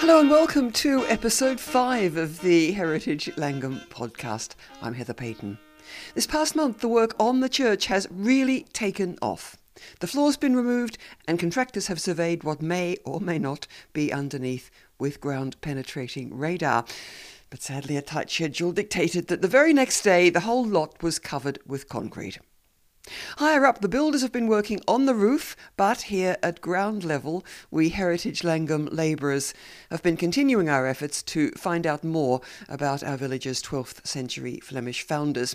Hello and welcome to episode 5 of the Heritage Langham podcast. I'm Heather Payton. This past month, the work on the church has really taken off. The floor's been removed and contractors have surveyed what may or may not be underneath with ground-penetrating radar. But sadly, a tight schedule dictated that the very next day, the whole lot was covered with concrete. Higher up, the builders have been working on the roof, but here at ground level, we Heritage Langham labourers have been continuing our efforts to find out more about our village's 12th century Flemish founders.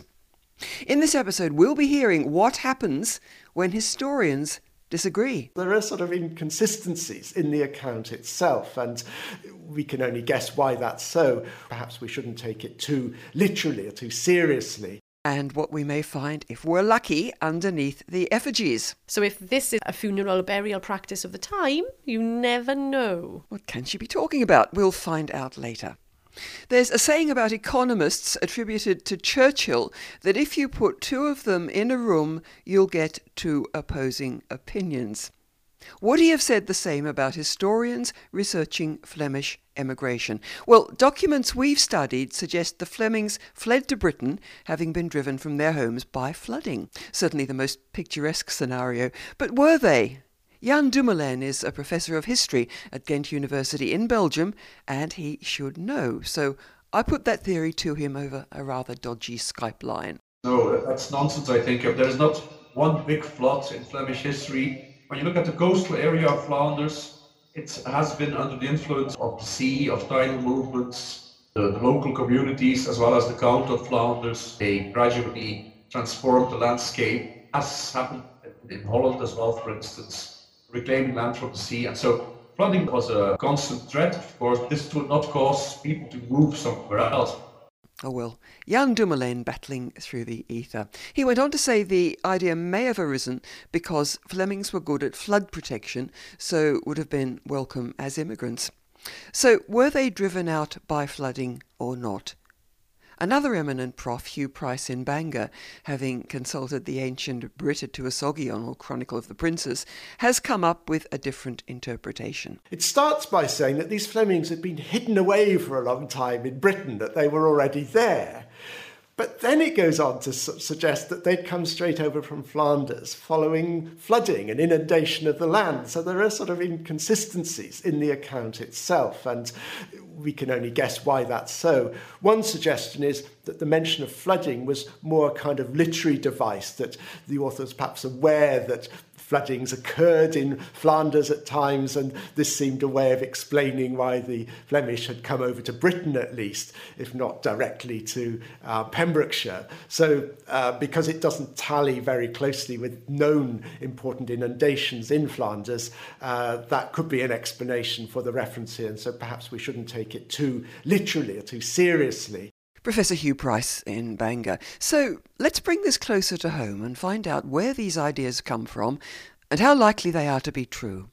In this episode, we'll be hearing what happens when historians disagree. There are sort of inconsistencies in the account itself, and we can only guess why that's so. Perhaps we shouldn't take it too literally or too seriously. And what we may find, if we're lucky, underneath the effigies. So if this is a funeral burial practice of the time, you never know. What can she be talking about? We'll find out later. There's a saying about economists attributed to Churchill that if you put two of them in a room, you'll get two opposing opinions. Would he have said the same about historians researching Flemish emigration? Well, documents we've studied suggest the Flemings fled to Britain, having been driven from their homes by flooding. Certainly the most picturesque scenario. But were they? Jan Dumoulin is a professor of history at Ghent University in Belgium, and he should know. So I put that theory to him over a rather dodgy Skype line. No, that's nonsense, I think. There is not one big flood in Flemish history. When you look at the coastal area of Flanders, it has been under the influence of the sea, of tidal movements, the local communities, as well as the Count of Flanders. They gradually transformed the landscape, as happened in Holland as well, for instance, reclaiming land from the sea. And so flooding was a constant threat, of course. This would not cause people to move somewhere else. Oh well, Jan Dumoulin battling through the ether. He went on to say the idea may have arisen because Flemings were good at flood protection, so would have been welcome as immigrants. So were they driven out by flooding or not? Another eminent prof, Hugh Price in Bangor, having consulted the ancient Brita Tuasogion, or Chronicle of the Princes, has come up with a different interpretation. It starts by saying that these Flemings had been hidden away for a long time in Britain, that they were already there. But then it goes on to suggest that they'd come straight over from Flanders following flooding and inundation of the land. So there are sort of inconsistencies in the account itself, and we can only guess why that's so. One suggestion is that the mention of flooding was more a kind of literary device, that the author was perhaps aware that floodings occurred in Flanders at times, and this seemed a way of explaining why the Flemish had come over to Britain at least, if not directly to Pembrokeshire. So because it doesn't tally very closely with known important inundations in Flanders, that could be an explanation for the reference here, and so perhaps we shouldn't take it too literally or too seriously. Professor Hugh Price in Bangor. So let's bring this closer to home and find out where these ideas come from and how likely they are to be true.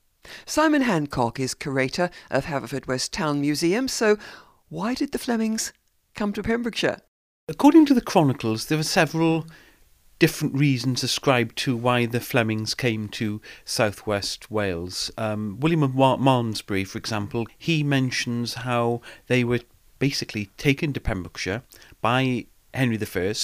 Simon Hancock is curator of Haverfordwest Town Museum, so why did the Flemings come to Pembrokeshire? According to the chronicles, there are several different reasons ascribed to why the Flemings came to southwest Wales. William of Malmesbury, for example, he mentions how they were basically taken to Pembrokeshire by Henry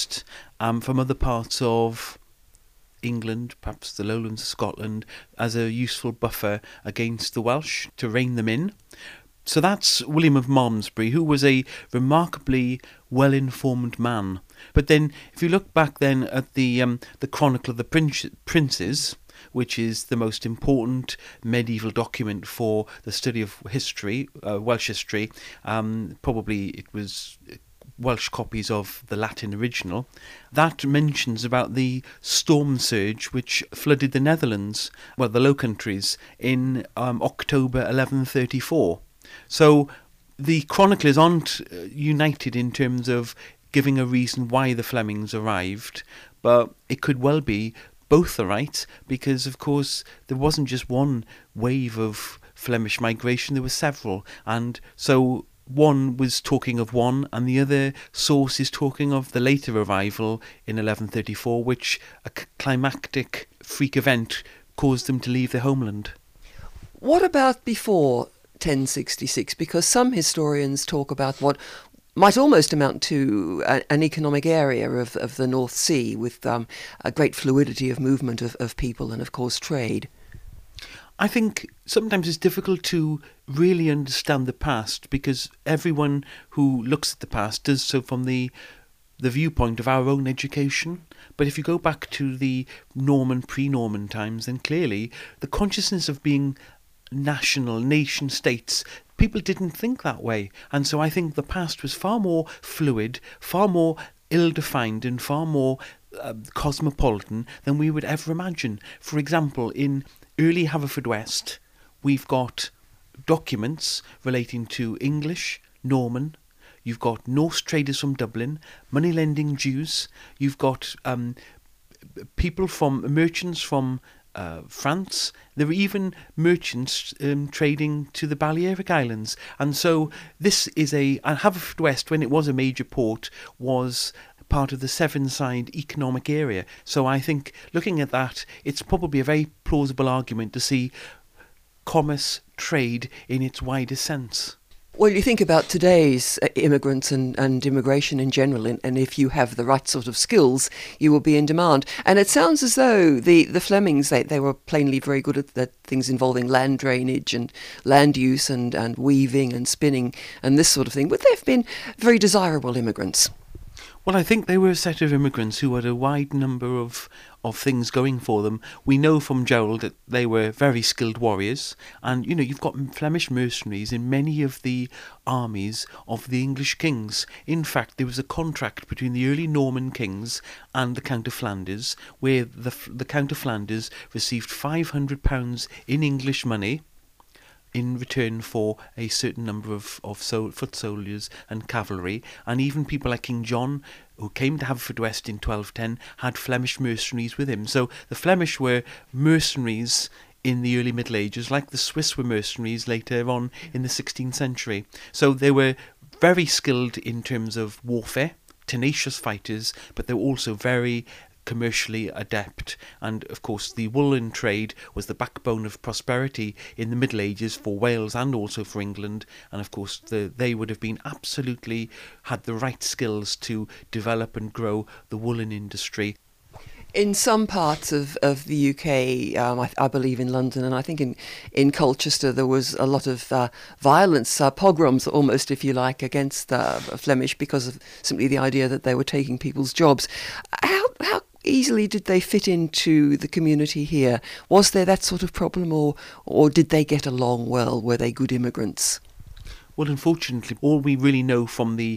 I from other parts of England, perhaps the lowlands of Scotland, as a useful buffer against the Welsh to rein them in. So that's William of Malmesbury, who was a remarkably well-informed man. But then, if you look back then at the Chronicle of the Princes, which is the most important medieval document for the study of history, Welsh history. Probably it was Welsh copies of the Latin original. That mentions about the storm surge which flooded the Netherlands, well, the Low Countries, in October 1134. So the chroniclers aren't united in terms of giving a reason why the Flemings arrived, but it could well be both are right, because of course there wasn't just one wave of Flemish migration, there were several, and so one was talking of one and the other source is talking of the later arrival in 1134, which a climactic freak event caused them to leave their homeland. What about before 1066? Because some historians talk about what might almost amount to an economic area of the North Sea with a great fluidity of movement of people and, of course, trade. I think sometimes it's difficult to really understand the past because everyone who looks at the past does so from the viewpoint of our own education. But if you go back to the Norman, pre-Norman times, then clearly the consciousness of being national, nation states, people didn't think that way. And so I think the past was far more fluid, far more ill-defined and far more cosmopolitan than we would ever imagine. For example, in early Haverfordwest, we've got documents relating to English, Norman. You've got Norse traders from Dublin, money-lending Jews. You've got merchants from France. There were even merchants trading to the Balearic Islands. And so this is Haverfordwest, when it was a major port, was part of the Sevenside economic area. So I think looking at that, it's probably a very plausible argument to see commerce, trade in its widest sense. Well, you think about today's immigrants and immigration in general, and if you have the right sort of skills, you will be in demand. And it sounds as though the Flemings, they were plainly very good at things involving land drainage and land use and weaving and spinning and this sort of thing. Would they have been very desirable immigrants? Well, I think they were a set of immigrants who had a wide number of things going for them. We know from Gerald that they were very skilled warriors. And, you've got Flemish mercenaries in many of the armies of the English kings. In fact, there was a contract between the early Norman kings and the Count of Flanders, where the Count of Flanders received £500 in English money in return for a certain number of foot soldiers and cavalry. And even people like King John, who came to Haverfordwest in 1210, had Flemish mercenaries with him. So the Flemish were mercenaries in the early Middle Ages, like the Swiss were mercenaries later on in the 16th century. So they were very skilled in terms of warfare, tenacious fighters, but they were also very commercially adept. And of course the woolen trade was the backbone of prosperity in the Middle Ages for Wales and also for England. And of course they would have been absolutely had the right skills to develop and grow the woolen industry. In some parts of the UK, I believe in London, and I think in Colchester, there was a lot of violence, pogroms almost, if you like, against Flemish because of simply the idea that they were taking people's jobs. How easily did they fit into the community here? Was there that sort of problem, or did they get along well? Were they good immigrants? Well, unfortunately, all we really know from the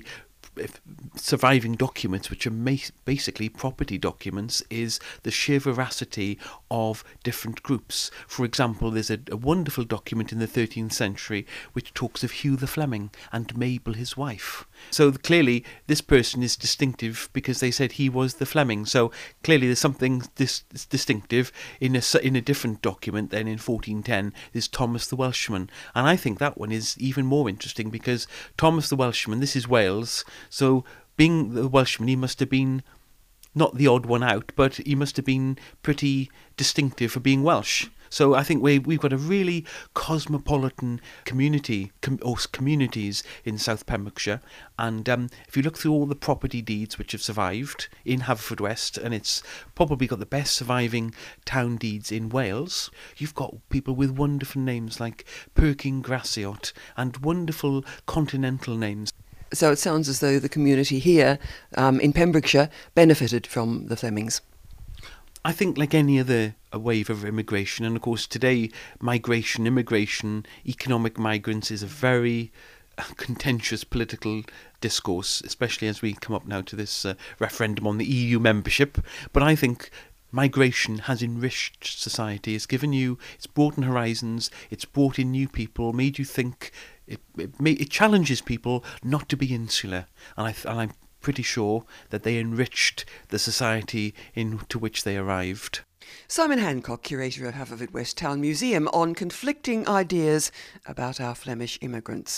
surviving documents, which are basically property documents, is the sheer veracity of different groups. For example, there's a wonderful document in the 13th century which talks of Hugh the Fleming and Mabel his wife. So clearly this person is distinctive because they said he was the Fleming. So clearly there's something distinctive in a different document. Then in 1410 there's Thomas the Welshman, and I think that one is even more interesting because Thomas the Welshman, this is Wales. So being the Welshman, he must have been not the odd one out, but he must have been pretty distinctive for being Welsh. So I think we've got a really cosmopolitan community, or communities in South Pembrokeshire. And if you look through all the property deeds which have survived in Haverfordwest, and it's probably got the best surviving town deeds in Wales, you've got people with wonderful names like Perkin Grasiot and wonderful continental names. So it sounds as though the community here in Pembrokeshire benefited from the Flemings. I think like any other wave of immigration, and of course today immigration, economic migrants is a very contentious political discourse, especially as we come up now to this referendum on the EU membership. But I think migration has enriched society. It's broadened horizons, it's brought in new people, made you think. It challenges people not to be insular, and I'm pretty sure that they enriched the society into which they arrived. Simon Hancock, curator of Haverfordwest Town Museum, on conflicting ideas about our Flemish immigrants.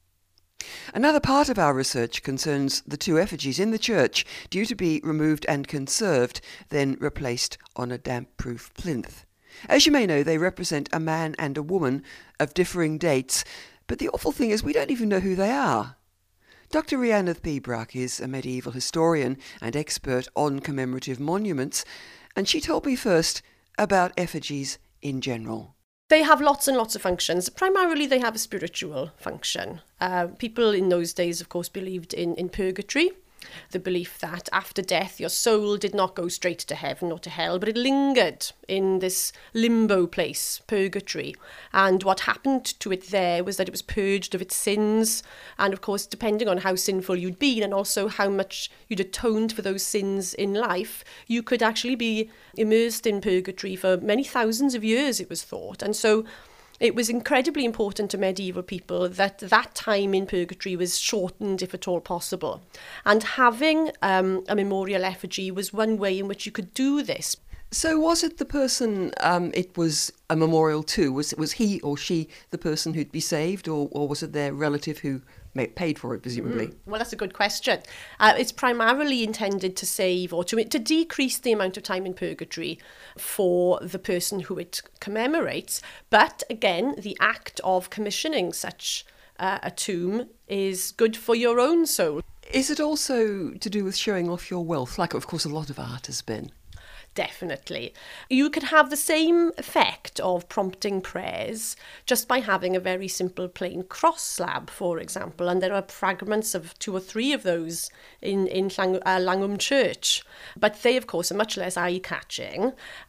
Another part of our research concerns the two effigies in the church due to be removed and conserved, then replaced on a damp-proof plinth. As you may know, they represent a man and a woman of differing dates, But the awful thing is we don't even know who they are. Dr. Rhiannodd Pibrach is a medieval historian and expert on commemorative monuments, and she told me first about effigies in general. They have lots and lots of functions. Primarily, they have a spiritual function. People in those days, of course, believed in purgatory, the belief that after death your soul did not go straight to heaven or to hell, but it lingered in this limbo place, purgatory. And what happened to it there was that it was purged of its sins, and of course, depending on how sinful you'd been and also how much you'd atoned for those sins in life, you could actually be immersed in purgatory for many thousands of years, it was thought. And so it was incredibly important to medieval people that that time in purgatory was shortened, if at all possible. And having a memorial effigy was one way in which you could do this. So was it the person it was a memorial to? Was he or she the person who'd be saved, or was it their relative who paid for it, presumably? Well, that's a good question. It's primarily intended to save or to decrease the amount of time in purgatory for the person who it commemorates. But again, the act of commissioning such a tomb is good for your own soul. Is it also to do with showing off your wealth, like of course a lot of art has been? Definitely. You could have the same effect of prompting prayers just by having a very simple plain cross slab, for example, and there are fragments of 2 or 3 of those in Llangwm Church. But they, of course, are much less eye-catching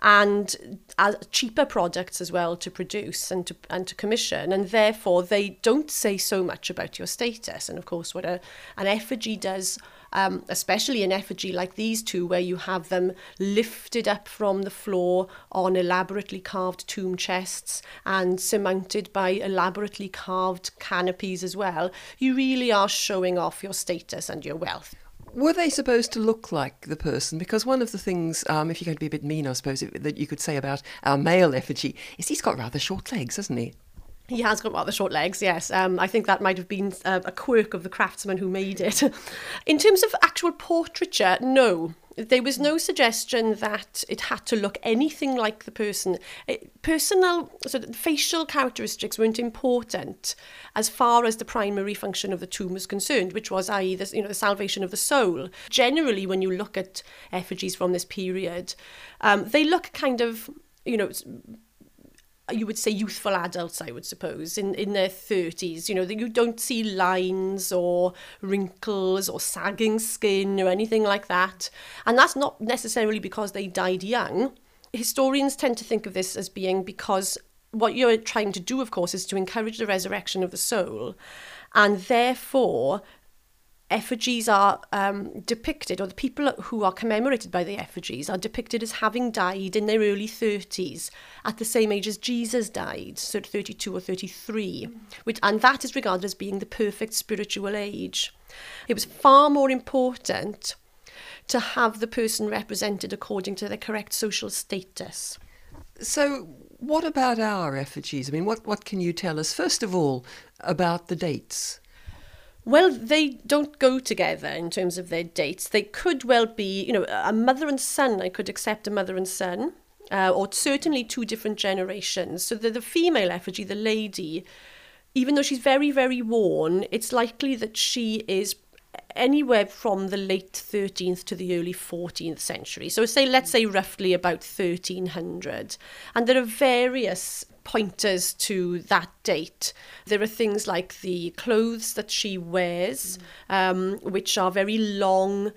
and are cheaper products as well to produce and to commission, and therefore they don't say so much about your status. And of course, what an effigy does, especially an effigy like these two, where you have them lifted up from the floor on elaborately carved tomb chests and surmounted by elaborately carved canopies as well, you really are showing off your status and your wealth. Were they supposed to look like the person? Because one of the things, if you're going to be a bit mean, I suppose, that you could say about our male effigy is he's got rather short legs, hasn't he? He has got rather short legs, yes. I think that might have been a quirk of the craftsman who made it. In terms of actual portraiture, no. There was no suggestion that it had to look anything like the person. Personal, sort of facial characteristics weren't important as far as the primary function of the tomb was concerned, which was, i.e., the salvation of the soul. Generally, when you look at effigies from this period, they look kind of, you would say youthful adults, I would suppose, in their 30s. You don't see lines or wrinkles or sagging skin or anything like that. And that's not necessarily because they died young. Historians tend to think of this as being because what you're trying to do, of course, is to encourage the resurrection of the soul. And therefore, effigies are depicted, or the people who are commemorated by the effigies are depicted as having died in their early 30s, at the same age as Jesus died, so 32 or 33, and that is regarded as being the perfect spiritual age. It was far more important to have the person represented according to their correct social status. So what about our effigies? I mean, what can you tell us, first of all, about the dates? Well, they don't go together in terms of their dates. They could well be, a mother and son. I could accept a mother and son, or certainly 2 different generations. So the female effigy, the lady, even though she's very, very worn, it's likely that she is anywhere from the late 13th to the early 14th century. So let's say roughly about 1300. And there are various pointers to that date. There are things like the clothes that she wears, which are very long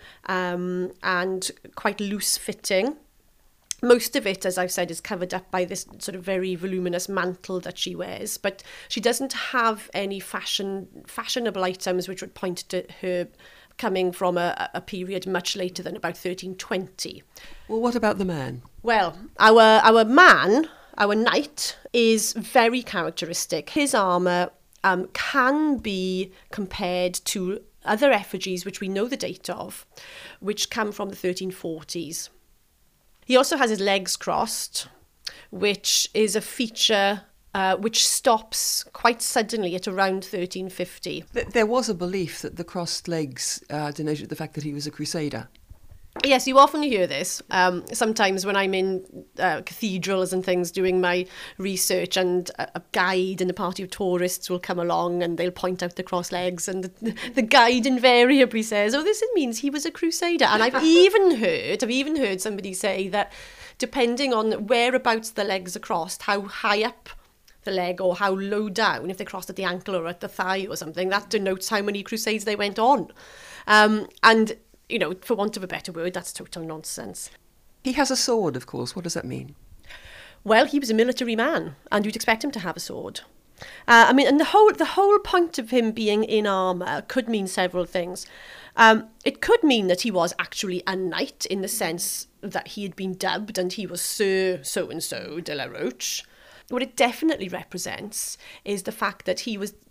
and quite loose-fitting. Most of it, as I've said, is covered up by this sort of very voluminous mantle that she wears, but she doesn't have any fashionable items which would point to her coming from a period much later than about 1320. Well, what about the man? Well, our man, our knight, is very characteristic. His armour can be compared to other effigies which we know the date of, which come from the 1340s. He also has his legs crossed, which is a feature which stops quite suddenly at around 1350. There was a belief that the crossed legs denoted the fact that he was a crusader. Yes, you often hear this. Sometimes when I'm in cathedrals and things doing my research, and a guide and a party of tourists will come along and they'll point out the cross legs, and the guide invariably says, "Oh, this means he was a crusader." And I've even heard somebody say that depending on whereabouts the legs are crossed, how high up the leg or how low down, if they crossed at the ankle or at the thigh or something, that denotes how many crusades they went on. And for want of a better word, that's total nonsense. He has a sword, of course. What does that mean? Well, he was a military man, and you'd expect him to have a sword. And the whole point of him being in armour could mean several things. It could mean that he was actually a knight, in the sense that he had been dubbed and he was Sir So-and-so de la Roche. What it definitely represents is the fact that he was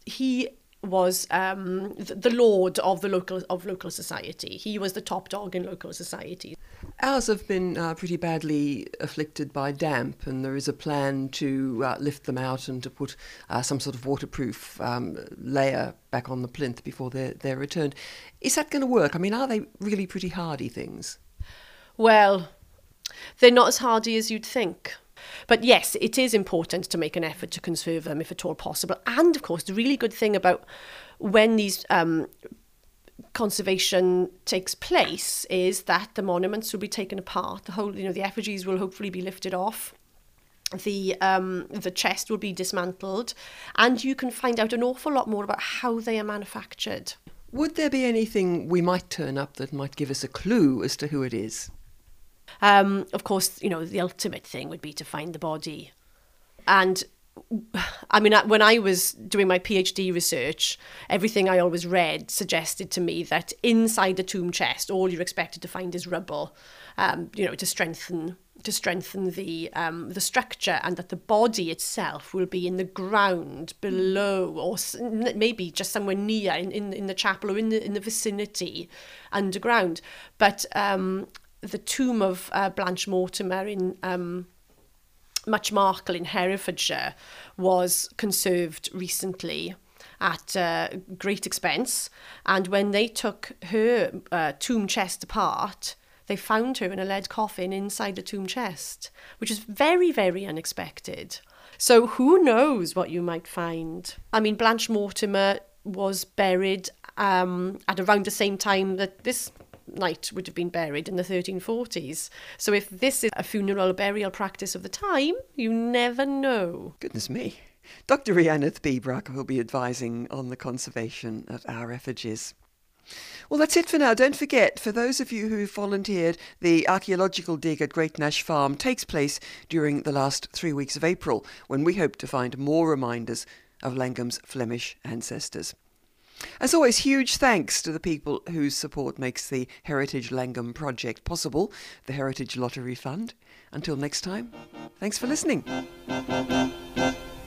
the lord of local society. He was the top dog in local society. Ours have been pretty badly afflicted by damp, and there is a plan to lift them out and to put some sort of waterproof layer back on the plinth before they're returned. Is that going to work? I mean, are they really pretty hardy things? Well, they're not as hardy as you'd think. But yes, it is important to make an effort to conserve them if at all possible. And of course, the really good thing about when these conservation takes place is that the monuments will be taken apart. The effigies will hopefully be lifted off. The chest will be dismantled, and you can find out an awful lot more about how they are manufactured. Would there be anything we might turn up that might give us a clue as to who it is? Of course, the ultimate thing would be to find the body. And I mean, when I was doing my PhD research, everything I always read suggested to me that inside the tomb chest, all you're expected to find is rubble, to strengthen the structure, and that the body itself will be in the ground below, or maybe just somewhere near in the chapel or in the vicinity underground. But the tomb of Blanche Mortimer in Muchmarkel in Herefordshire was conserved recently at great expense, and when they took her tomb chest apart, they found her in a lead coffin inside the tomb chest, which is very, very unexpected. So who knows what you might find? I mean, Blanche Mortimer was buried at around the same time that this knight would have been buried, in the 1340s. So if this is a funeral burial practice of the time, you never know. Goodness me. Dr. Rhiannon Beebrock will be advising on the conservation of our effigies. Well, that's it for now. Don't forget, for those of you who volunteered, the archaeological dig at Great Nash Farm takes place during the last 3 weeks of April, when we hope to find more reminders of Langham's Flemish ancestors. As always, huge thanks to the people whose support makes the Heritage Langham project possible, the Heritage Lottery Fund. Until next time, thanks for listening.